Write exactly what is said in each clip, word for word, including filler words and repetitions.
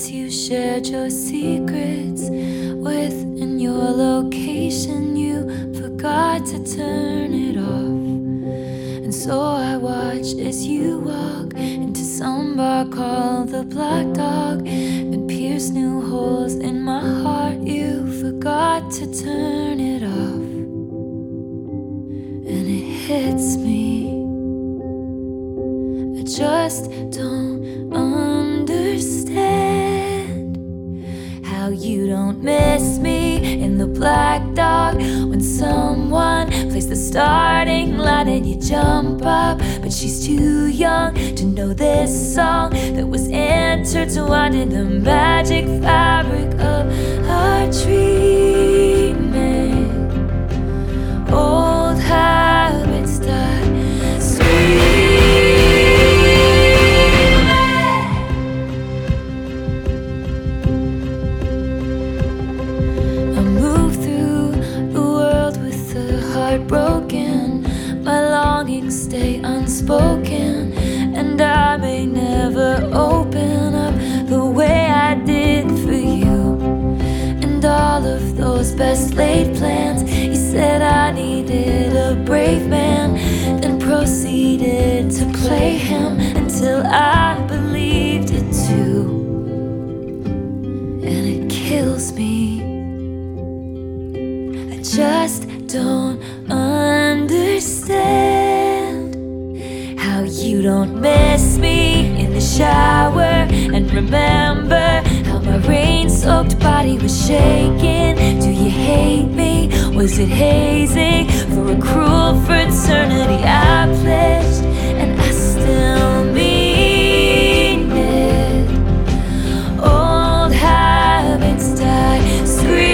friends you shared your secrets with. In your location you forgot to turn it off. And so I watch as you walk into some bar called the Black Dog and pierce new holes in my heart. You forgot to turn it off. And it hits me, I just don't understand how you don't miss me in the Black Dog when someone plays the starting line and you jump up. But she's too young to know this song that was intertwined in the magic fabric of our dreaming. Old habits die broken, my longings stay unspoken, and I may never open up the way I did for you. And all of those best laid plans, you said I needed a brave man, then proceeded to play him until I believed it too. And it kills me, I just don't understand how you don't miss me in the shower and remember how my rain-soaked body was shaking. Do you hate me? Was it hazing for a cruel fraternity I pledged and I still mean it? Old habits die screaming.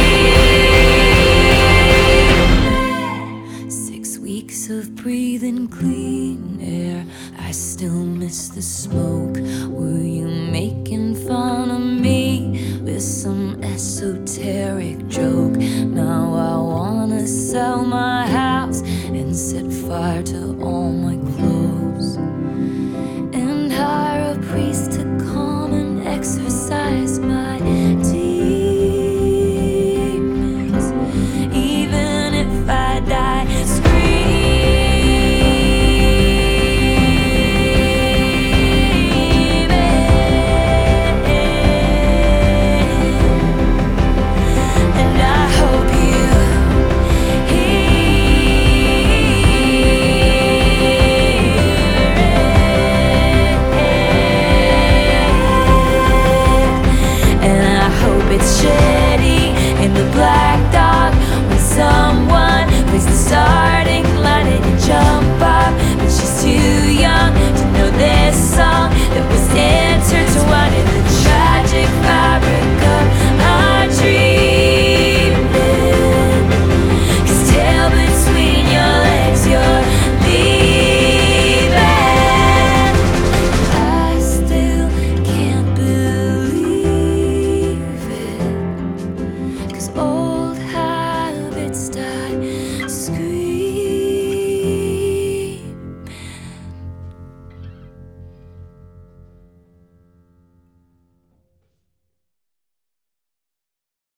Of breathing clean air, I still miss the smoke. Were you making fun of me with some esoteric joke? Now I wanna sell my house and set fire to all my clothes and hire a priest to come and exorcise my demons. Even if I die in the Black Dog when someone plays the starting line and you jump up. But she's too young to know this song that was intertwined in the tragic fabric of our dreaming. 'Cause tail between your legs, you're leaving. I still can't believe it. Oh